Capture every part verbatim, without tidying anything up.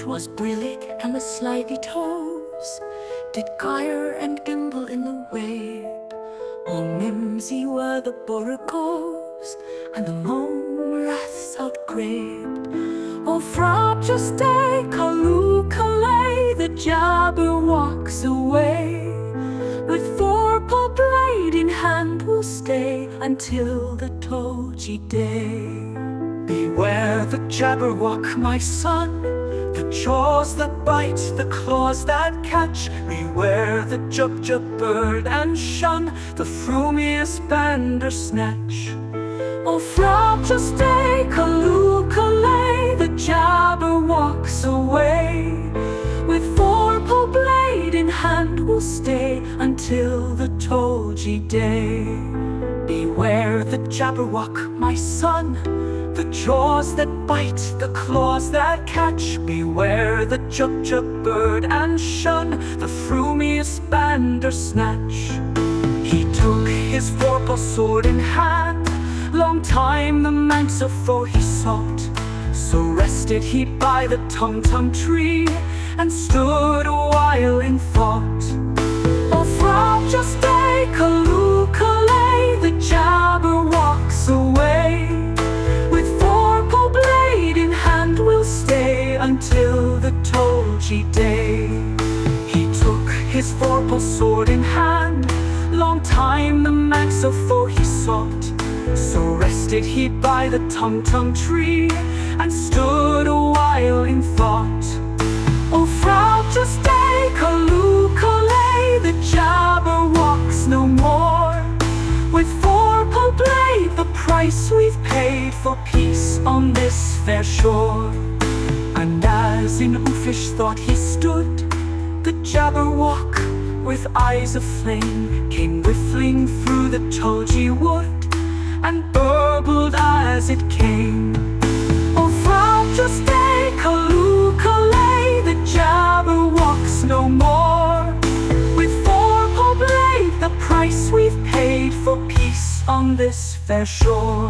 'Twas brillig and the slithy toves did gyre and gimble in the wave. All mimsy were the borogoves, and the mome raths outgraved. O frabjous day, Callooh Callay, the Jabberwocks away, with four-pole blade in hand will stay until the Tolgee day. Beware the Jabberwock, my son, the jaws that bite, the claws that catch. Beware the Jubjub bird and shun the frumious Bandersnatch. O frabjous day, Callooh Callay, the Jabberwocks away, with four-pole blade in hand will stay until the Tolgee day. Beware the Jabberwock, my son, the jaws that bite, the claws that catch. Beware the Jubjub bird and shun the frumious Bandersnatch. He took his vorpal sword in hand, long time the Manx of foe he sought. So rested he by the Tumtum tree, and stood a while in thought. O frabjous day, Callooh Callay, the Jabberwocks away, with four-pole blade in hand will stay until the Tolgee day. He took his four-pole sword in hand, long time the Manx of foe he sought. So rested he by the Tumtum tree, and stood a while in thought. O frabjous day, Callooh Callay, the Jabberwocks no more, with four-pole blade the price we've paid for peace on this fair shore. And as in uffish thought he stood, the Jabberwock, with eyes of flame, came whiffling through the Tolgee wood, and burbled as it came. O frabjous day, Callooh Callay, the Jabberwocks no more, with four-pole blade the price we've paid for peace on this fair shore.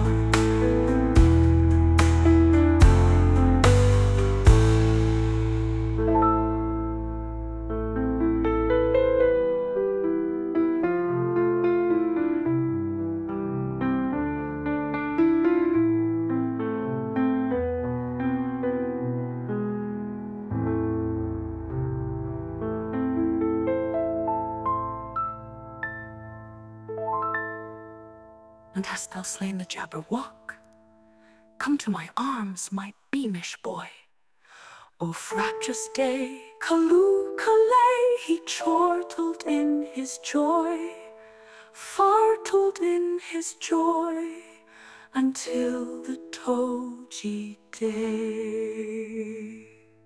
And hast thou slain the Jabberwock? Come to my arms, my beamish boy. O frabjous day, Callooh Callay, he chortled in his joy, fartled in his joy, until the Tolgee day.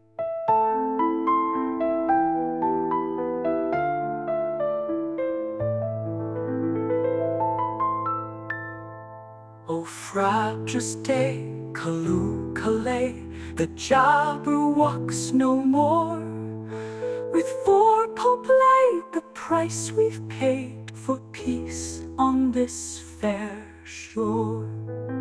O frabjous day, Callooh Callay, the Jabberwocks no more, with four-pole blade the price we've paid for peace on this fair shore.